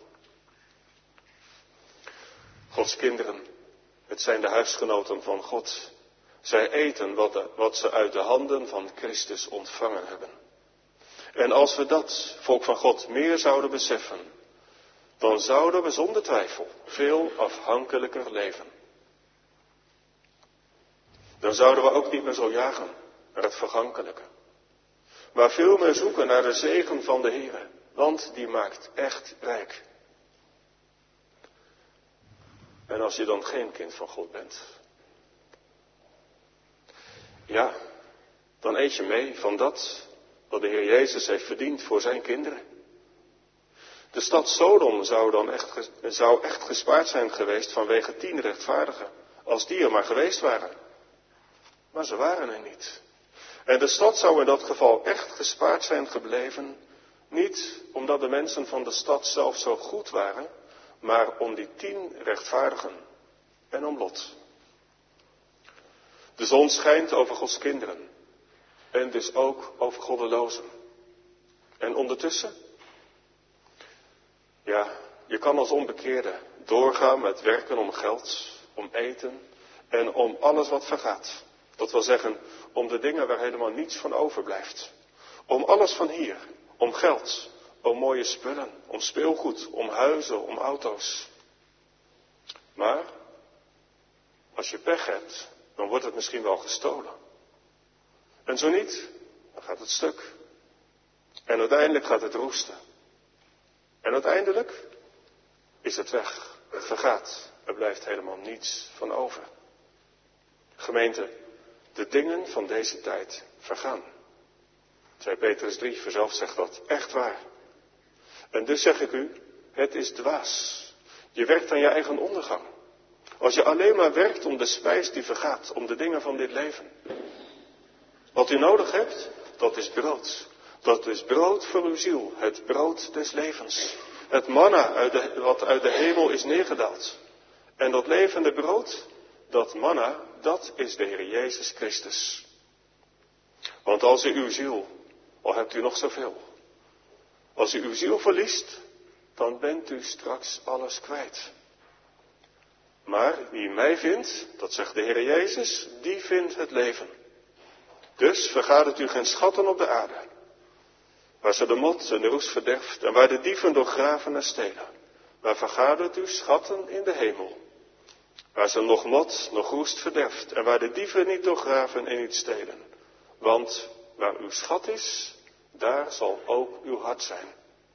Gods kinderen, het zijn de huisgenoten van God. Zij eten wat ze uit de handen van Christus ontvangen hebben. En als we dat, volk van God, meer zouden beseffen, dan zouden we zonder twijfel veel afhankelijker leven. Dan zouden we ook niet meer zo jagen naar het vergankelijke, maar veel meer zoeken naar de zegen van de Heere, want die maakt echt rijk. En als je dan geen kind van God bent, ja, dan eet je mee van dat wat de Heer Jezus heeft verdiend voor zijn kinderen. De stad Sodom zou echt gespaard zijn geweest vanwege 10 rechtvaardigen, als die er maar geweest waren. Maar ze waren er niet. En de stad zou in dat geval echt gespaard zijn gebleven, niet omdat de mensen van de stad zelf zo goed waren, maar om die 10 rechtvaardigen en om Lot. De zon schijnt over Gods kinderen en dus ook over goddelozen. En ondertussen? Ja, je kan als onbekeerde doorgaan met werken om geld, om eten en om alles wat vergaat. Dat wil zeggen, om de dingen waar helemaal niets van overblijft. Om alles van hier, om geld, om mooie spullen, om speelgoed, om huizen, om auto's. Maar, als je pech hebt, dan wordt het misschien wel gestolen. En zo niet, dan gaat het stuk. En uiteindelijk gaat het roesten. En uiteindelijk is het weg. Het vergaat. Er blijft helemaal niets van over. Gemeente, de dingen van deze tijd vergaan. 2 Petrus 3 vanzelf zegt dat echt waar. En dus zeg ik u, het is dwaas. Je werkt aan je eigen ondergang. Als je alleen maar werkt om de spijs die vergaat, om de dingen van dit leven. Wat u nodig hebt, dat is brood. Dat is brood voor uw ziel, het brood des levens. Het manna wat uit de hemel is neergedaald. En dat levende brood, dat manna, dat is de Heer Jezus Christus. Want als u uw ziel, al hebt u nog zoveel, als u uw ziel verliest, dan bent u straks alles kwijt. Maar wie mij vindt, dat zegt de Heer Jezus, die vindt het leven. Dus vergadert u geen schatten op de aarde, waar ze de mot en de roest verderft en waar de dieven door graven en stelen. Maar vergadert u schatten in de hemel, waar ze nog mot, nog roest verderft en waar de dieven niet door graven en niet stelen. Want waar uw schat is, daar zal ook uw hart zijn.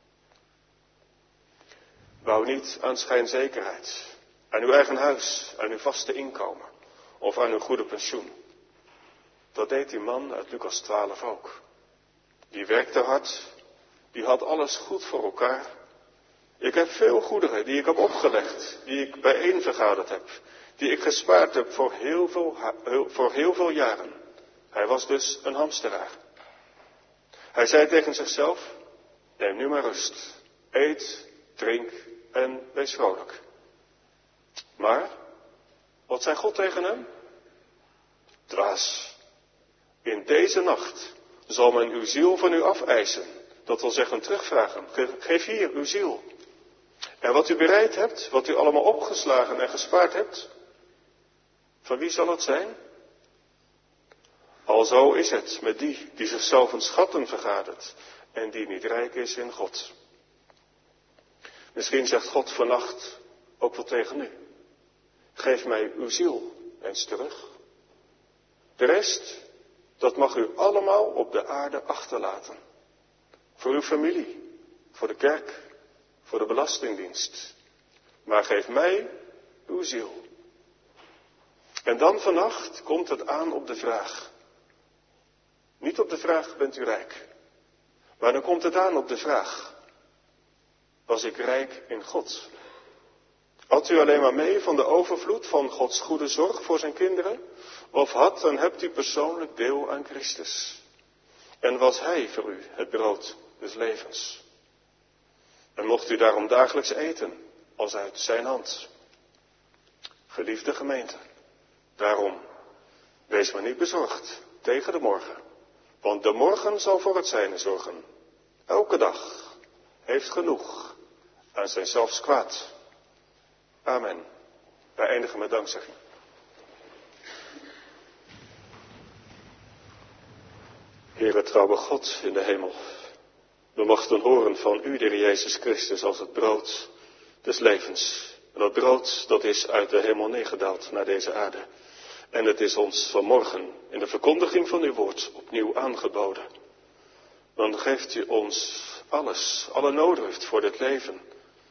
Bouw niet aan schijnzekerheid, aan uw eigen huis, aan uw vaste inkomen of aan uw goede pensioen. Dat deed die man uit Lucas 12 ook. Die werkte hard, die had alles goed voor elkaar. Ik heb veel goederen die ik heb opgelegd, die ik bijeen vergaderd heb, die ik gespaard heb voor heel veel jaren. Hij was dus een hamsteraar. Hij zei tegen zichzelf, neem nu maar rust, eet, drink en wees vrolijk. Maar, wat zei God tegen hem? Dwaas, in deze nacht zal men uw ziel van u afeisen. Dat wil zeggen terugvragen, geef hier uw ziel. En wat u bereid hebt, wat u allemaal opgeslagen en gespaard hebt, van wie zal het zijn? Alzo is het met die zichzelf een schatten vergadert en die niet rijk is in God. Misschien zegt God vannacht ook wel tegen u: geef mij uw ziel eens terug. De rest, dat mag u allemaal op de aarde achterlaten. Voor uw familie, voor de kerk, voor de belastingdienst. Maar geef mij uw ziel. En dan vannacht komt het aan op de vraag. Niet op de vraag, bent u rijk? Maar dan komt het aan op de vraag: was ik rijk in God? Had u alleen maar mee van de overvloed van Gods goede zorg voor zijn kinderen? Of had en hebt u persoonlijk deel aan Christus? En was Hij voor u het brood des levens? En mocht u daarom dagelijks eten, als uit zijn hand? Geliefde gemeente, daarom, wees maar niet bezorgd tegen de morgen. Want de morgen zal voor het zijne zorgen. Elke dag heeft genoeg aan zijn zelfs kwaad. Amen. Wij eindigen met dankzegging. Heere trouwe God in de hemel, we mochten horen van u, de Heer Jezus Christus, als het brood des levens. En dat brood, dat is uit de hemel neergedaald naar deze aarde. En het is ons vanmorgen in de verkondiging van uw woord opnieuw aangeboden. Dan geeft u ons alles, alle noodhulp voor dit leven.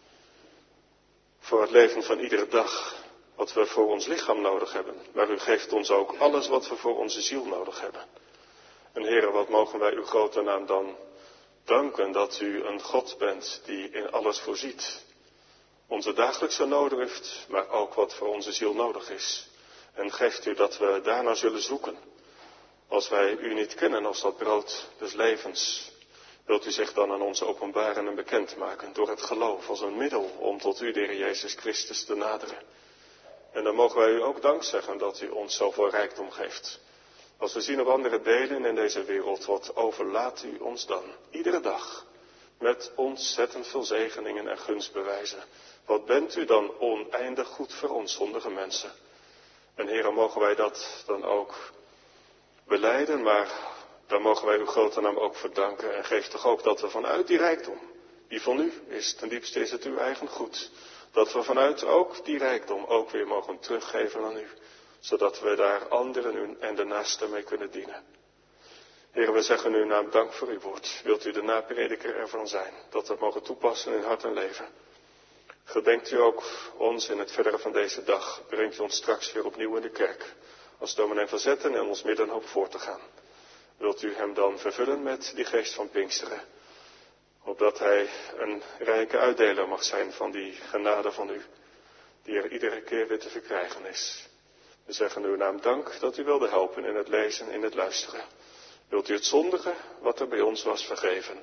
Voor het leven van iedere dag, wat we voor ons lichaam nodig hebben. Maar u geeft ons ook alles wat we voor onze ziel nodig hebben. En Heere, wat mogen wij uw grote naam dan danken dat u een God bent die in alles voorziet. Onze dagelijkse noodhulp, maar ook wat voor onze ziel nodig is. En geeft u dat we daarna zullen zoeken. Als wij u niet kennen als dat brood des levens, wilt u zich dan aan ons openbaren en bekendmaken door het geloof als een middel om tot u, de Heer Jezus Christus, te naderen. En dan mogen wij u ook dank zeggen dat u ons zoveel rijkdom geeft. Als we zien op andere delen in deze wereld, wat overlaat u ons dan iedere dag met ontzettend veel zegeningen en gunstbewijzen. Wat bent u dan oneindig goed voor ons zondige mensen. En Heere, mogen wij dat dan ook belijden, maar dan mogen wij uw grote naam ook verdanken. En geef toch ook dat we vanuit die rijkdom, die van u is, ten diepste is het uw eigen goed, dat we vanuit ook die rijkdom ook weer mogen teruggeven aan u. Zodat we daar anderen en de naasten mee kunnen dienen. Heere, we zeggen u naam dank voor uw woord. Wilt u de naprediker ervan zijn, dat we het mogen toepassen in hart en leven. Gedenkt u ook ons in het verdere van deze dag. Brengt u ons straks weer opnieuw in de kerk. Als dominee van Zetten en ons middenhoop voor te gaan. Wilt u hem dan vervullen met die geest van Pinksteren. Opdat hij een rijke uitdeler mag zijn van die genade van u. Die er iedere keer weer te verkrijgen is. We zeggen uw naam dank dat u wilde helpen in het lezen, in het luisteren. Wilt u het zondige, wat er bij ons was, vergeven?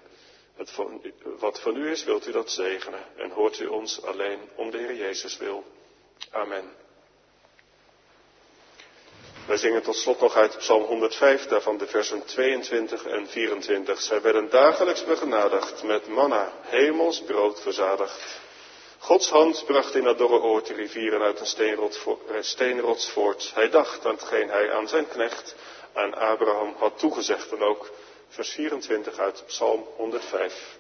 Wat van u is, wilt u dat zegenen? En hoort u ons alleen om de Heer Jezus wil. Amen. Wij zingen tot slot nog uit Psalm 105, daarvan de versen 22 en 24. Zij werden dagelijks begenadigd met manna, hemels brood verzadigd. Gods hand bracht in dat dorre oord de rivieren uit een steenrots voort. Hij dacht aan hetgeen hij aan zijn knecht, aan Abraham, had toegezegd. En ook vers 24 uit Psalm 105.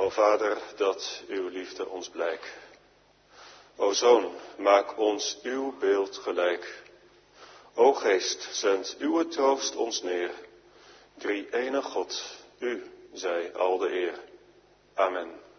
O Vader, dat uw liefde ons blijk. O Zoon, maak ons uw beeld gelijk. O Geest, zend uw troost ons neer. Drie-enige God, u zij al de eer. Amen.